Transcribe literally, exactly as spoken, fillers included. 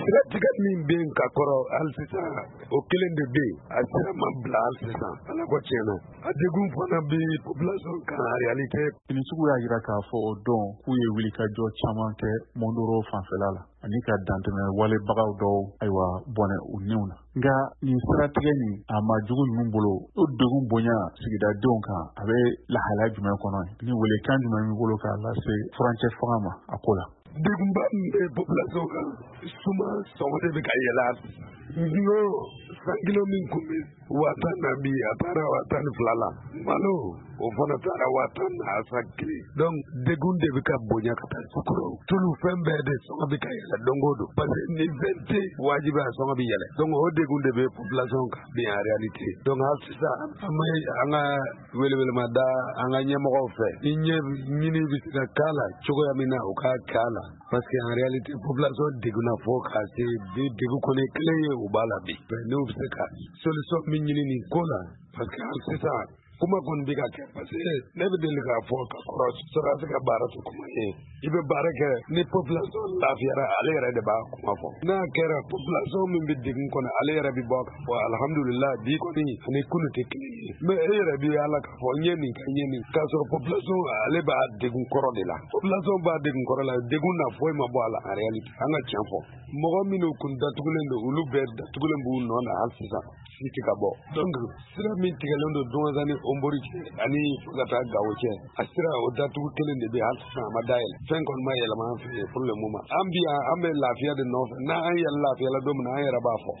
siratigɛ min bɛ yen ka kɔrɔ hali sisan o kelen de bɛ yen a sira ma bila hali sisan ala ko tiɲɛna a degun fana bɛ population kan réalité Finisugu y'a jira k'a fɔ o don k'u ye wulikajɔ caman kɛ Mondoro fanfɛla la ani ka dantɛmɛ walebagaw dɔw ayiwa bɔnɛ u niw na nka nin siratigɛ nin a ma jugu ninnu bolo o degun bonya sigidadenw kan a bɛ lahalaya jumɛn kɔnɔ ni welekan jumɛn b'i bolo k'a lase furancɛ fanga ma a ko la degunba min bɛ population kan suma sɔngɔ de bɛ ka yɛlɛ n'o san kilo min kun bɛ waa tan na bi a taara waa tan ni fila la malo o fana taara waa tan na a san kelen donc degun de bɛ ka bonya ka taa sukoro tulu fɛn bɛɛ de sɔngɔ bɛ ka yɛlɛ don o don parce que ni fɛn tɛ wajibi a sɔngɔ bɛ yɛlɛ donc o degun de bɛ population kan bi en réalité donc hali sisan an bɛ an ka welewelema da an ka ɲɛmɔgɔw fɛ ni ɲɛ ɲini bɛ se ka k'a la cogoya min na o k'a k'a la parce que en réalité population degunna fo k'a se degun kɔni kelen ye u b'a la bi n'u bɛ se ka solution min ɲini nin ko la parce que hali sisan kuma kɔni bɛ ka kɛ parce que ne bɛ deli k'a fɔ ka kɔrɔ sɔrɔdasi ka baara tɛ kuma ye i bɛ baara kɛ ni population lafiyara ale yɛrɛ de b'a kuma fɔ n'a kɛra population min bɛ degun kɔnɔ ale yɛrɛ bɛ bɔ ka fɔ alhamdulillah bi kɔni ani kunu tɛ kelen ye mais e yɛrɛ bɛ ala ka fɔ n ye nin ka n ye nin k'a sɔrɔ population ale b'a degun kɔrɔ de la population b'a degun kɔrɔ la degun na foyi ma bɔ a la en réalité an ka tiɲɛ fɔ mɔgɔ minnu kun datugulen don olu bɛɛ datugulen b'u nɔ na hali sisan si tɛ ka bɔ donc sira min tigɛlen don Donzan ni Ombori cɛ ani fo ka taa Gawo cɛ a sira o datugu kelen de bɛ hali sisan a ma dayɛlɛ fɛn kɔni ma yɛlɛma an fɛ yen pour le moment an bi yan an bɛ lafiya de nɔfɛ n'an yɛrɛ lafiyala don min na an yɛrɛ b'a fɔ